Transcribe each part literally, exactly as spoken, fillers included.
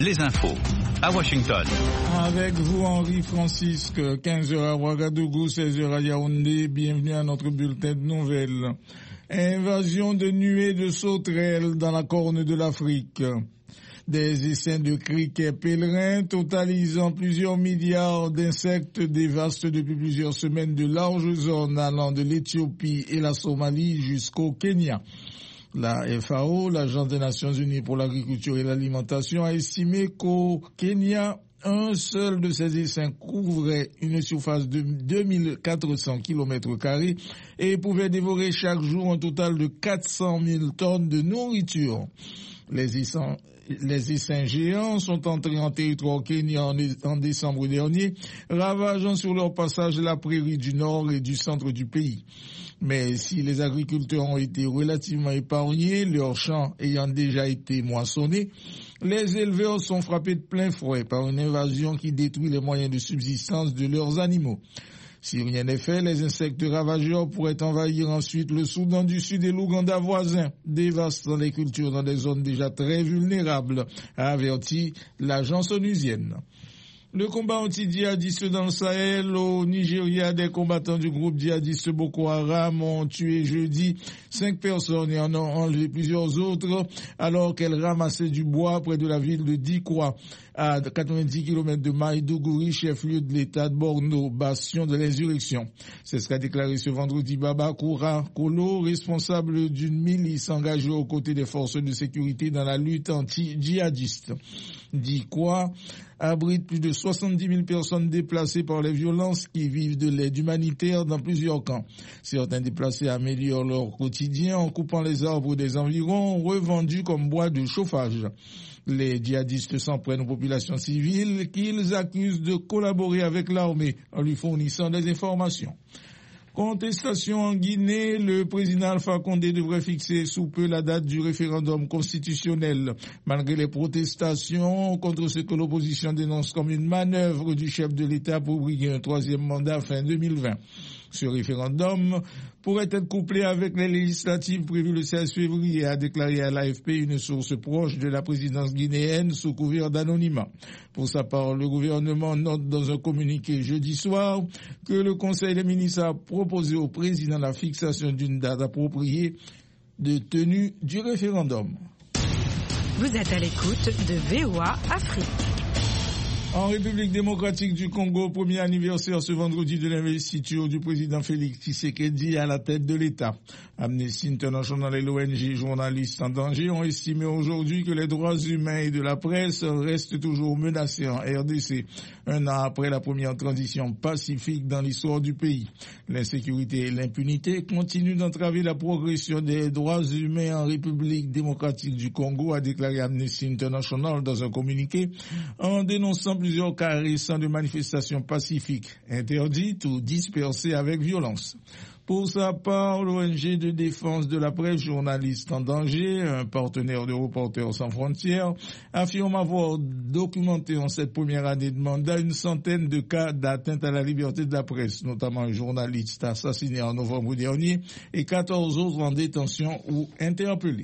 Les infos à Washington. Avec vous, Henri Francisque, quinze heures à Ouagadougou, seize heures à Yaoundé. Bienvenue à notre bulletin de nouvelles. Invasion de nuées de sauterelles dans la corne de l'Afrique. Des essaims de criquets pèlerins totalisant plusieurs milliards d'insectes dévastent depuis plusieurs semaines de larges zones allant de l'Éthiopie et la Somalie jusqu'au Kenya. La F A O, l'Agence des Nations Unies pour l'agriculture et l'alimentation, a estimé qu'au Kenya, un seul de ces essaims couvrait une surface de deux mille quatre cents kilomètres carrés et pouvait dévorer chaque jour un total de quatre cent mille tonnes de nourriture. Les essaims, les essaims géants sont entrés en territoire kenyan en, en décembre dernier, ravageant sur leur passage la prairie du nord et du centre du pays. Mais si les agriculteurs ont été relativement épargnés, leurs champs ayant déjà été moissonnés, les éleveurs sont frappés de plein fouet par une invasion qui détruit les moyens de subsistance de leurs animaux. Si rien n'est fait, les insectes ravageurs pourraient envahir ensuite le Soudan du Sud et l'Ouganda voisin, dévastant les cultures dans des zones déjà très vulnérables, a averti l'agence onusienne. Le combat anti-djihadiste dans le Sahel, au Nigeria, des combattants du groupe djihadiste Boko Haram ont tué jeudi cinq personnes et en ont enlevé plusieurs autres alors qu'elles ramassaient du bois près de la ville de Dikwa, à quatre-vingt-dix kilomètres de Maïdougouri, chef-lieu de l'État de Borno, bastion de l'insurrection. C'est ce qu'a déclaré ce vendredi Baba Koura Kolo, responsable d'une milice engagée aux côtés des forces de sécurité dans la lutte anti-djihadiste. Dikwa abrite plus de soixante-dix mille personnes déplacées par les violences qui vivent de l'aide humanitaire dans plusieurs camps. Certains déplacés améliorent leur quotidien en coupant les arbres des environs revendus comme bois de chauffage. Les djihadistes s'en prennent aux populations civiles qu'ils accusent de collaborer avec l'armée en lui fournissant des informations. Contestation en Guinée, le président Alpha Condé devrait fixer sous peu la date du référendum constitutionnel. Malgré les protestations contre ce que l'opposition dénonce comme une manœuvre du chef de l'État pour briguer un troisième mandat fin deux mille vingt. Ce référendum pourrait être couplé avec les législatives prévues le seize février, a déclaré à l'A F P une source proche de la présidence guinéenne sous couvert d'anonymat. Pour sa part, le gouvernement note dans un communiqué jeudi soir que le Conseil des ministres a proposé au président la fixation d'une date appropriée de tenue du référendum. Vous êtes à l'écoute de V O A Afrique. En République démocratique du Congo, premier anniversaire ce vendredi de l'investiture du président Félix Tshisekedi à la tête de l'État. Amnesty International et l'O N G Journalistes en danger ont estimé aujourd'hui que les droits humains et de la presse restent toujours menacés en R D C, un an après la première transition pacifique dans l'histoire du pays. L'insécurité et l'impunité continuent d'entraver la progression des droits humains en République démocratique du Congo, a déclaré Amnesty International dans un communiqué, en dénonçant plusieurs cas récents de manifestations pacifiques, interdites ou dispersées avec violence. Pour sa part, l'O N G de défense de la presse Journalistes en danger, un partenaire de Reporters sans frontières, affirme avoir documenté en cette première année de mandat une centaine de cas d'atteinte à la liberté de la presse, notamment un journaliste assassiné en novembre dernier et quatorze autres en détention ou interpellés.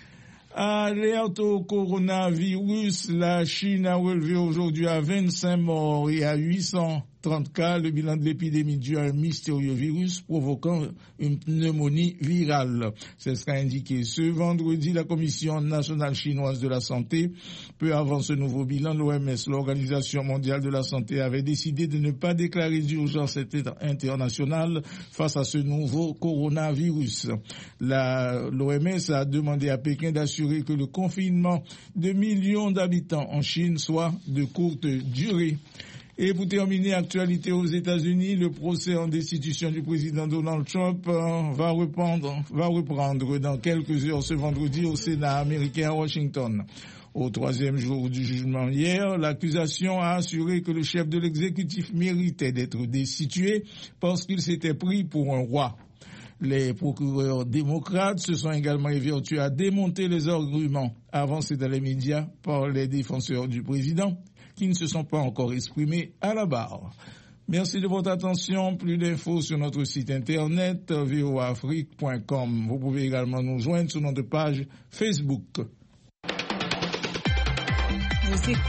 Alerte au coronavirus, la Chine a relevé aujourd'hui à vingt-cinq morts et à huit cent trente cas le bilan de l'épidémie due à un mystérieux virus provoquant une pneumonie virale. C'est ce qu'a indiqué ce vendredi la Commission nationale chinoise de la santé. Peu avant ce nouveau bilan, l'O M S, l'Organisation mondiale de la santé, avait décidé de ne pas déclarer d'urgence internationale face à ce nouveau coronavirus. La, l'O M S a demandé à Pékin d'assurer que le confinement de millions d'habitants en Chine soit de courte durée. Et pour terminer, actualité aux États-Unis, le procès en destitution du président Donald Trump euh, va reprendre, va reprendre dans quelques heures ce vendredi au Sénat américain à Washington. Au troisième jour du jugement hier, l'accusation a assuré que le chef de l'exécutif méritait d'être destitué parce qu'il s'était pris pour un roi. Les procureurs démocrates se sont également évertués à démonter les arguments avancés dans les médias par les défenseurs du président, qui ne se sont pas encore exprimés à la barre. Merci de votre attention. Plus d'infos sur notre site internet v o a afrique point com. Vous pouvez également nous joindre sur notre page Facebook. vous écoutez.